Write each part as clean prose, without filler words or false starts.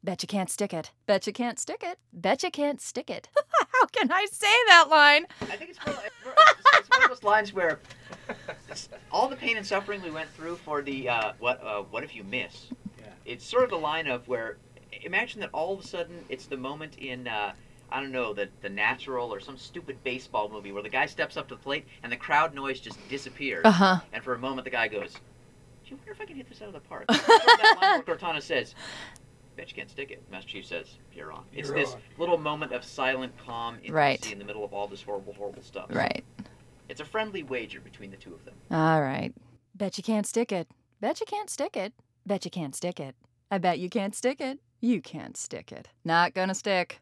Bet you can't stick it. Bet you can't stick it. Bet you can't stick it. How can I say that line? I think it's one of those lines where all the pain and suffering we went through for the what if you miss? Yeah. It's sort of the line of where imagine that all of a sudden it's the moment in I don't know, the Natural or some stupid baseball movie where the guy steps up to the plate and the crowd noise just disappears. Uh-huh. And for a moment the guy goes, "Gee, I wonder if I can hit this out of the park." That's sort of that line where Cortana says, "Bet you can't stick it." Master Chief says, "You're on." It's this little moment of silent, calm intimacy in the middle of all this horrible, horrible stuff. Right. It's a friendly wager between the two of them. All right. Bet you can't stick it. Bet you can't stick it. Bet you can't stick it. I bet you can't stick it. You can't stick it. Not gonna stick.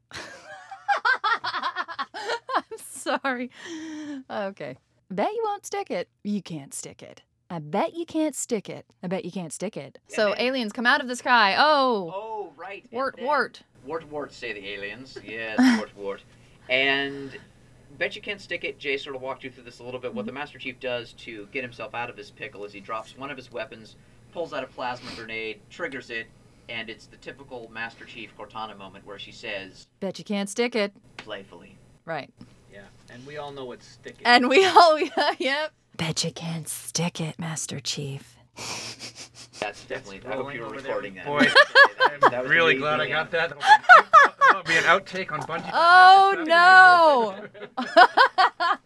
I'm sorry. Okay. Bet you won't stick it. You can't stick it. I bet you can't stick it. I bet you can't stick it. So then- aliens come out of the sky. Oh. Oh, right. Wart, And then- wart. Wart, wart, say the aliens. Yes, wart, wart. And bet you can't stick it. Jay sort of walked you through this a little bit. What the Master Chief does to get himself out of his pickle is he drops one of his weapons, pulls out a plasma grenade, triggers it, and it's the typical Master Chief Cortana moment where she says, Bet you can't stick it. playfully. Right. Yeah, and we all know what's sticking. And we all, yep. Bet you can't stick it, Master Chief. That's definitely, I hope rolling you were over there. recording that. Boy, That I'm was really the glad I beginning. got that. That'll be an outtake on Bungie. Oh, no.